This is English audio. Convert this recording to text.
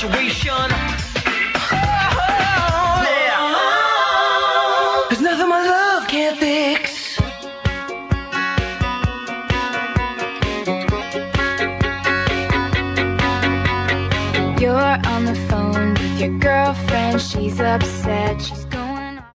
situation. Yeah. There's nothing my love can't fix. You're on the phone with your girlfriend, she's upset, she's